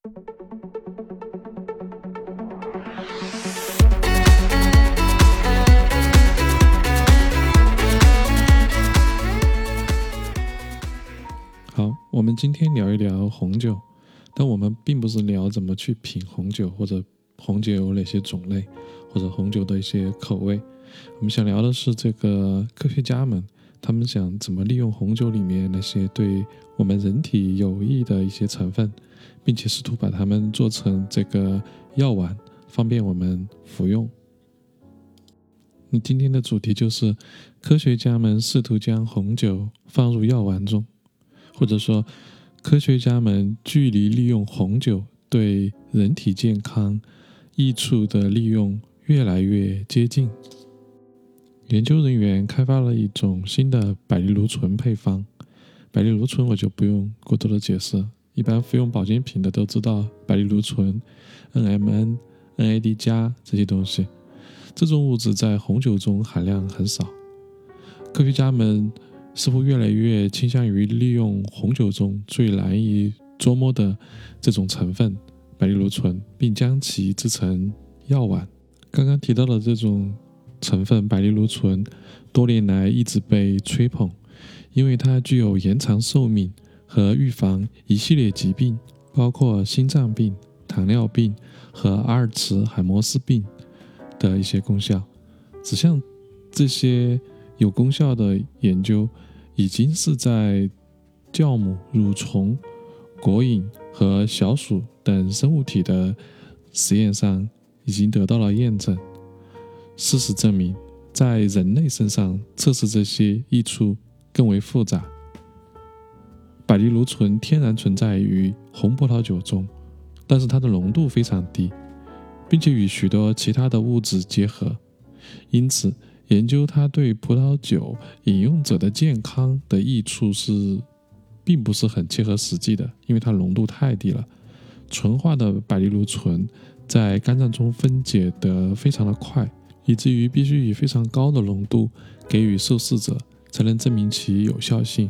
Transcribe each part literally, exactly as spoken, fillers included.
好，我们今天聊一聊红酒，但我们并不是聊怎么去品红酒，或者红酒有哪些种类，或者红酒的一些口味。我们想聊的是这个科学家们，他们想怎么利用红酒里面那些对我们人体有益的一些成分，并且试图把它们做成这个药丸，方便我们服用。那今天的主题就是科学家们试图将红酒放入药丸中，或者说科学家们距离利用红酒对人体健康益处的利用越来越接近。研究人员开发了一种新的百利芦醇配方，百利芦醇我就不用过多的解释，一般服用保健品的都知道百利芦醇、N M N、N A D 加这些东西。这种物质在红酒中含量很少，科学家们似乎越来越倾向于利用红酒中最难以捉摸的这种成分百利芦醇，并将其制成药丸。刚刚提到的这种成分百利芦醇多年来一直被吹捧，因为它具有延长寿命和预防一系列疾病，包括心脏病、糖尿病和阿尔茨海默氏病的一些功效。指向这些有功效的研究已经是在酵母、蠕虫、果蝇和小鼠等生物体的实验上已经得到了验证。事实证明，在人类身上测试这些益处更为复杂。百利芦醇天然存在于红葡萄酒中，但是它的浓度非常低，并且与许多其他的物质结合，因此研究它对葡萄酒饮用者的健康的益处是并不是很切合实际的，因为它浓度太低了。纯化的百利芦醇在肝脏中分解得非常的快，以至于必须以非常高的浓度给予受试者才能证明其有效性。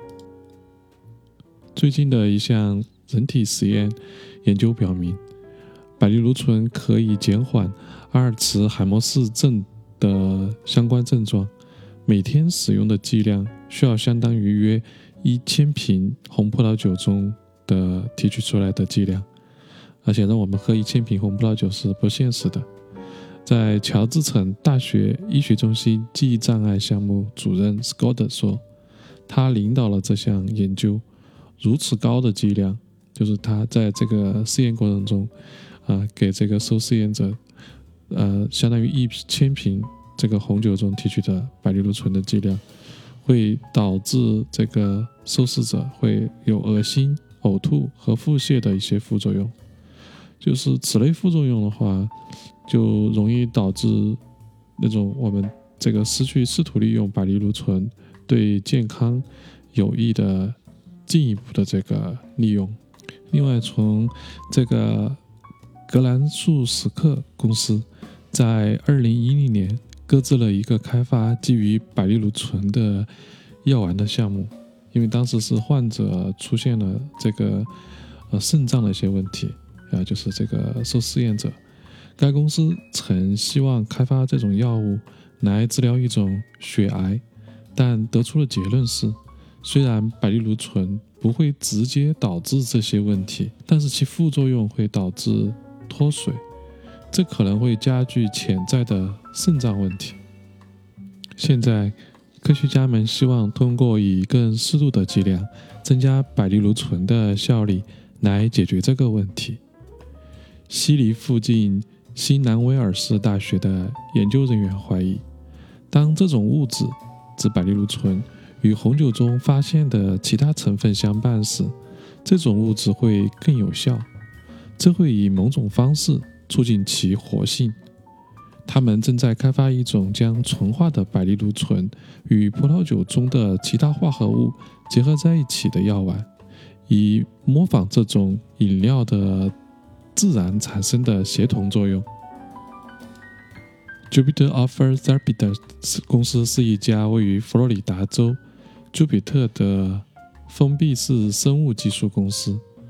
最近的一项人体实验研究表明，百利芦醇可以减缓阿尔茨海默氏症的相关症状，每天使用的剂量需要相当于约一千瓶红葡萄酒中的提取出来的剂量，而且让我们喝一千瓶红葡萄酒是不现实的。在乔治城大学医学中心记忆障碍项目主任 Scott 说，他领导了这项研究，如此高的剂量，就是他在这个试验过程中，呃、给这个受试验者，呃，相当于一千瓶这个红酒中提取的百利芦醇的剂量，会导致这个受试者会有恶心、呕吐和腹泻的一些副作用。就是此类副作用的话，就容易导致那种我们这个失去试图利用百利芦醇对健康有益的进一步的这个利用。另外，从这个格兰素史克公司在二零一零年搁置了一个开发基于百利芦醇的药丸的项目，因为当时是患者出现了这个呃肾脏的一些问题，啊，就是这个受试验者。该公司曾希望开发这种药物来治疗一种血癌，但得出的结论是，虽然百利芦醇不会直接导致这些问题，但是其副作用会导致脱水，这可能会加剧潜在的肾脏问题。现在科学家们希望通过以更适度的剂量增加百利芦醇的效力来解决这个问题。悉尼附近新南威尔士大学的研究人员怀疑，当这种物质指百利芦醇与红酒中发现的其他成分相伴时，这种物质会更有效，这会以某种方式促进其活性。他们正在开发一种将纯化的百利芦醇与葡萄酒中的其他化合物结合在一起的药丸，以模仿这种饮料的自然产生的协同作用。Jupiter Alpha Therapeutics 公司是一家位于佛罗里达州朱比特的封闭式生物技术公司，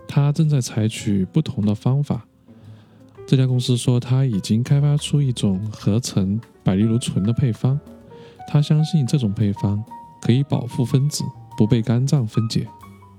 他正在采取不同的方法。这家公司说，他已经开发出一种合成百利芦醇的配方，他相信这种配方可以保护分子不被肝脏分解。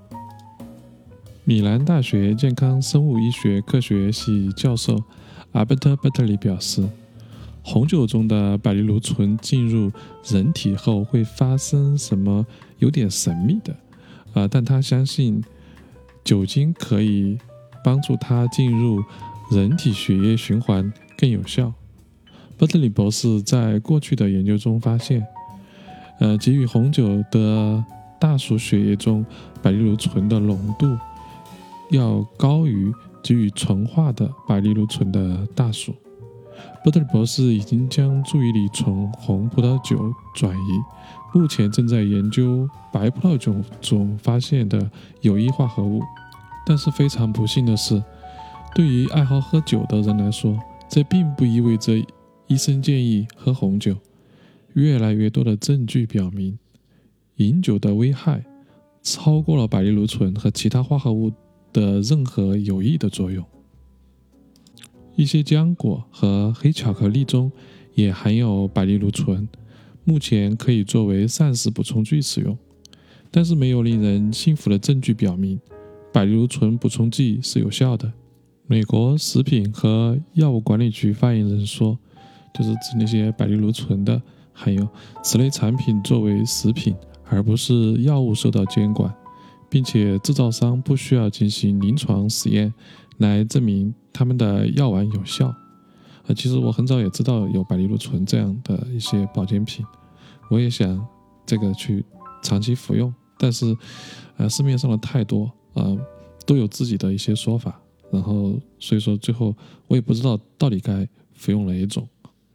米兰大学健康生物医学科学系教授 Albert Bertoli 表示，红酒中的百利芦醇进入人体后会发生什么有点神秘的，呃，但他相信酒精可以帮助它进入人体血液循环更有效。伯特里博士在过去的研究中发现，呃，给予红酒的大鼠血液中百利芦醇的浓度要高于给予纯化的百利芦醇的大鼠。伯特里博士已经将注意力从红葡萄酒转移，目前正在研究白葡萄酒中发现的有益化合物。但是非常不幸的是，对于爱好喝酒的人来说，这并不意味着医生建议喝红酒。越来越多的证据表明，饮酒的危害超过了百利芦醇和其他化合物的任何有益的作用。一些浆果和黑巧克力中也含有百利芦醇，目前可以作为膳食补充剂使用。但是没有令人信服的证据表明百利芦醇补充剂是有效的。美国食品和药物管理局发言人说，就是指那些百利芦醇的含有此类产品作为食品而不是药物受到监管，并且制造商不需要进行临床实验来证明他们的药丸有效。呃，其实我很早也知道有百利芦醇这样的一些保健品，我也想这个去长期服用，但是呃，市面上的太多，呃，都有自己的一些说法，然后所以说最后我也不知道到底该服用哪一种。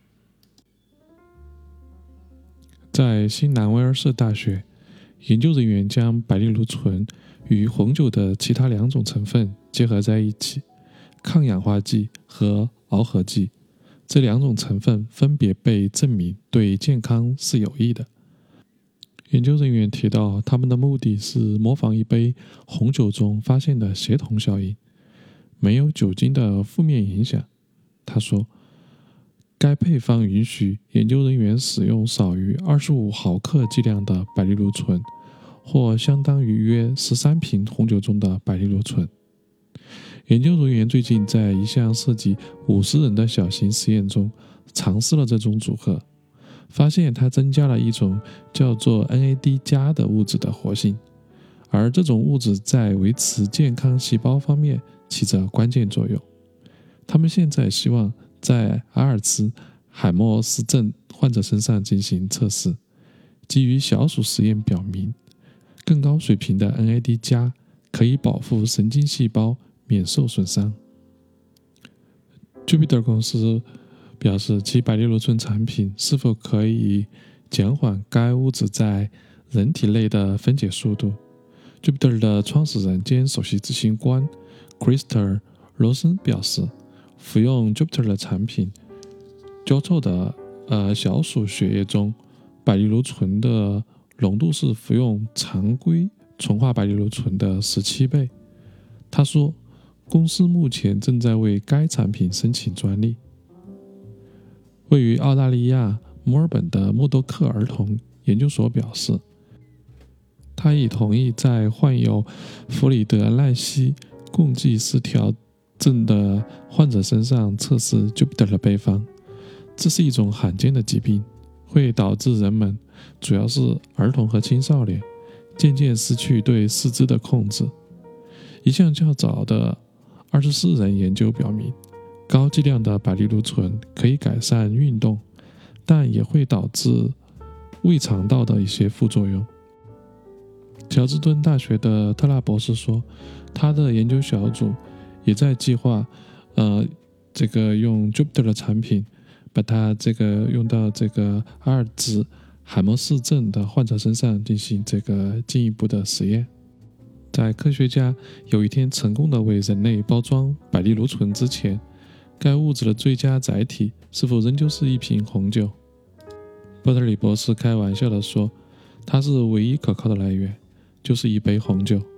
在新南威尔士大学，研究人员将百利芦醇与红酒的其他两种成分结合在一起，抗氧化剂和螯合剂，这两种成分分别被证明对健康是有益的。研究人员提到，他们的目的是模仿一杯红酒中发现的协同效应，没有酒精的负面影响。他说，该配方允许研究人员使用少于二十五毫克剂量的百利芦醇，或相当于约十三瓶红酒中的百利芦醇。研究人员最近在一项涉及五十人的小型实验中尝试了这种组合，发现它增加了一种叫做 N A D 加的物质的活性，而这种物质在维持健康细胞方面起着关键作用。他们现在希望在阿尔茨海默氏症患者身上进行测试。基于小鼠实验表明，更高水平的 N A D 加可以保护神经细胞免受损伤。Jupiter 公司表示，其百利芦醇产品是否可以减缓该物质在人体内的分解速度。Jupiter 的创始人兼首席执行官 Christopher 罗森表示，服用 Jupiter 的产品交错的呃小鼠血液中百利芦醇的浓度是服用常规纯化百利芦醇的十七倍。他说，公司目前正在为该产品申请专利。位于澳大利亚墨尔本的默多克儿童研究所表示，他已同意在患有弗里德赖希共济失调症的患者身上测试 Jupiter 的配方。这是一种罕见的疾病，会导致人们，主要是儿童和青少年，渐渐失去对四肢的控制。一项较早的二十四人研究表明，高剂量的百利芦醇可以改善运动，但也会导致胃肠道的一些副作用。乔治敦大学的特拉博士说，他的研究小组也在计划呃，这个用 Jupiter 的产品把它这个用到这个阿尔兹海默氏症的患者身上进行这个进一步的实验。在科学家有一天成功的为人类包装百利芦醇之前，该物质的最佳载体是否仍旧是一瓶红酒？波特里博士开玩笑地说，它是唯一可靠的来源，就是一杯红酒。